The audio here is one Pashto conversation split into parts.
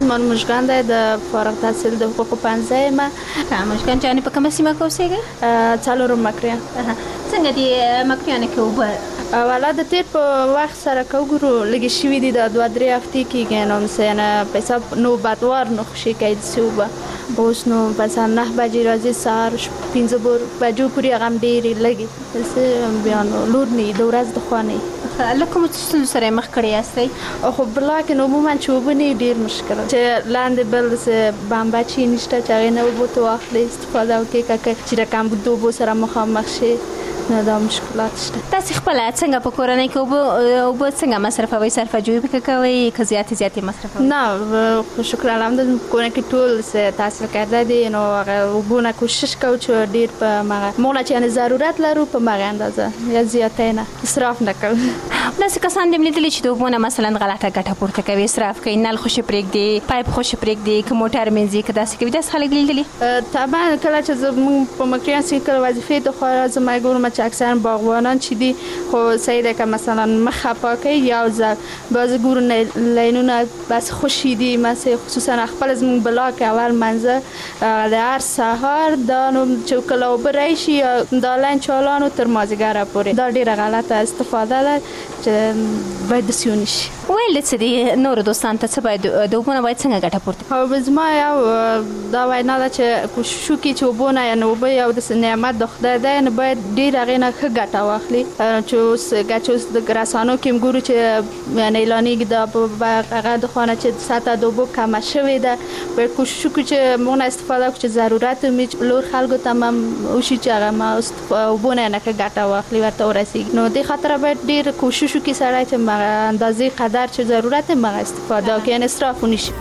اسمان مشکان دی د فارغ التحصیل د حقوقو پوهنځی ما. مشکان جانې په کومه سیمه کې اوسېږئ؟ څلورم مکریان. څنګه دي مکریانو کې اوبه؟ والا د تیر په وخت سره که وګورو لږې شوي دي، د 2-3 هفتې کېږي نو مثلا په حساب نوبتوار نه خوشې کوي داسې اوبه. اوس نو مثلا 9 بجې راځي، سهار 15 بجو پورې هغه هم ډېرې لږې داسې بیا نو لور نه د ورځ د خوا نه. له کومو ستونزو سره مخ کړی یاستئ؟ خو بلاک نو عموما چې اوبه نه ډېر مشکل چې لاندې بل داسې بمبچې نشته چې هغې نه اوبو ته واخلې استفاده وکړې که چې د کمبود د اوبو سره مخامخ شي، نه دا مشکلات شته. تاسې خپله څنګه په کورنۍ کې اوبه څنګه مصرفوئ؟ صرفه‌جویي پکې کوئ که زیاتې مصرفوئ؟ نه خو شکر الحمدلله په کورنۍ کې ټول تحصیل کرده دي، نو هغه اوبو نه کوشش کوو چې ډېر په موږ نه چې یعنې ضرورت لرو په مغه اندازه یا زیاتی نه اسراف نه کوو. داسې کسان دې لیدلي چې د اوبو نه مثلا غلطه ګټه پورته کوي، اسراف کوي، نل خوشې پرېږدي، پایپ خوشې پرېږدي، که موټر مینځي، که داسې کوي، داسې خلک دې لیدلي؟ طبعا کله چې زموږ په مکریان سیمې کې وظیفې د خوا راځم ګورم چې اکثرا باغبانان چې دي خو صحیح ده که مثلا مخ پاکوي یو ځل بعضې ګورو لینونه بس خوشي دي، مثلا خصوصا خپل زموږ بلاک اول منظر د هر سهار دا نو چې کله اوبه راشي دا لین چالانو تر مازدیګره پورې دا ډېره غلطه استفاده ده چې باید داسې ونه شي. ویل څه دي نورو دوستانو ته څه باید د اوبو نه باید څنګه ګټه پورته کړي؟ او زما یو دا وینا ده چې کوشش وکړي چې اوبو نه یعنې اوبه یو داسې نعمت د خدای دی، نو باید ډېر هغې نه ښه ګټه واخلي. چې اوس د رسانو کې هم ګورو چې یعنې اعلانېږي دا هغه د خوا نه چې سطحه د اوبو کمه شوې ده، باید کوشش وکړو چې موږ نه استفاده وکړو چې ضرورت لور خلکو ته هم وشي چې هغه ما اوبو نه یعنې ښه ګټه واخلي ورته ورسېږي. نو دې خاطره باید ډېر کوشش وکړي سړی چې اندازې قدر چې ضرورت مغه استفاده وکړي، یعنې اسراف ونه شي.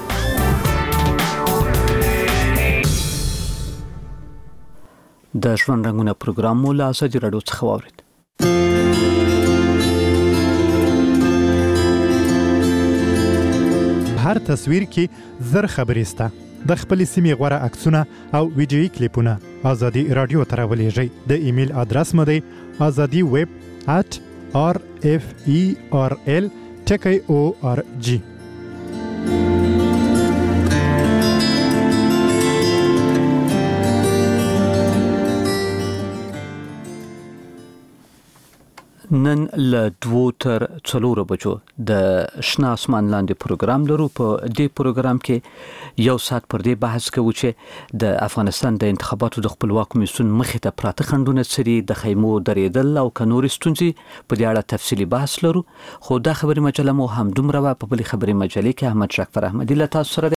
د ژوند رنګونه پروګرام مو له ازادي راډیو څخه واورېد. هر تصویر کې زر خبرې سته. د خپل سیمې غوره عکسونه او ویډیويي کلیپونه ازادي راډیو ته راولېږئ. د ایمیل ادرس مو دی azadiweb@referl.org. نن له 2 تر 4 بجو د شنه اسمان لاندې پروګرام لرو. په دې پروګرام کې یو ساعت پر دې بحث کوو چې د افغانستان د انتخاباتو د خپلواک کمیسیون مخې ته پراته خنډونه څه دي، د خیمو درېدل او که نورې ستونزې، په دې اړه تفصیلي بحث لرو. خو دا خبري مجله مو هم دومره په بلې خبري مجلې کې احمد شکفر احمدي له تاسو سره